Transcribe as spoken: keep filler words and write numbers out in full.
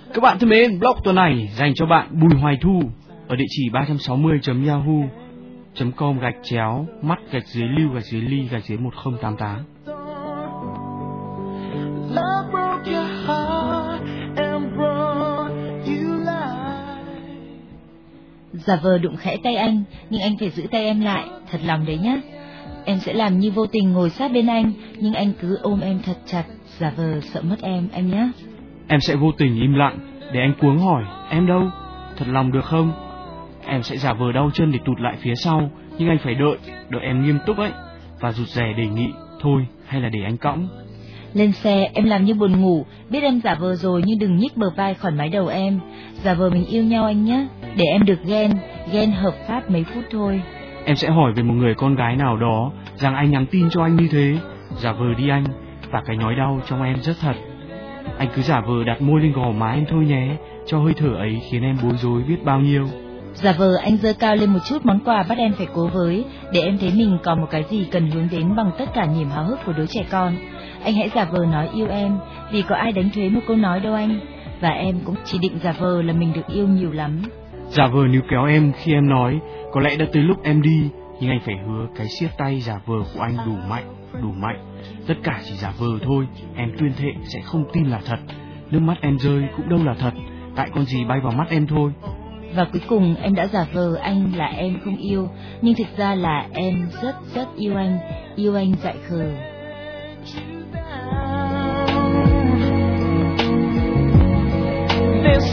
Các bạn thân mến, blog tuần này dành cho bạn Bùi Hoài Thu ở địa chỉ ba sáu không chấm yahoo chấm com gạch chéo mắt gạch dưới lưu gạch dưới ly gạch dưới một không tám tám. Giả vờ đụng khẽ tay anh, nhưng anh phải giữ tay em lại, thật lòng đấy nhá. Em sẽ làm như vô tình ngồi sát bên anh, nhưng anh cứ ôm em thật chặt, giả vờ sợ mất em, anh nhá. Em sẽ vô tình im lặng, để anh cuống hỏi, em đâu? Thật lòng được không? Em sẽ giả vờ đau chân để tụt lại phía sau, nhưng anh phải đợi, đợi em nghiêm túc ấy, và rụt rè đề nghị, thôi, hay là để anh cõng. Lên xe, em làm như buồn ngủ, biết em giả vờ rồi nhưng đừng nhích bờ vai khỏi mái đầu em. Giả vờ mình yêu nhau anh nhé, để em được ghen, ghen hợp pháp mấy phút thôi. Em sẽ hỏi về một người con gái nào đó, rằng anh nhắn tin cho anh như thế, giả vờ đi anh, và cái nhói đau trong em rất thật. Anh cứ giả vờ đặt môi lên gò má em thôi nhé, cho hơi thở ấy khiến em bối rối biết bao nhiêu. Giả vờ anh giơ cao lên một chút món quà bắt em phải cố với, để em thấy mình còn một cái gì cần hướng đến bằng tất cả niềm háo hức của đứa trẻ con. Anh hãy giả vờ nói yêu em, vì có ai đánh thuế một câu nói đâu anh. Và em cũng chỉ định giả vờ là mình được yêu nhiều lắm. Giả vờ níu kéo em khi em nói, có lẽ đã tới lúc em đi, nhưng anh phải hứa cái siết tay giả vờ của anh đủ mạnh, đủ mạnh. Tất cả chỉ giả vờ thôi, em tuyên thệ sẽ không tin là thật. Nước mắt em rơi cũng đâu là thật, tại con gì bay vào mắt em thôi. Và cuối cùng em đã giả vờ anh là em không yêu, nhưng thực ra là em rất rất yêu anh, yêu anh dại khờ. There's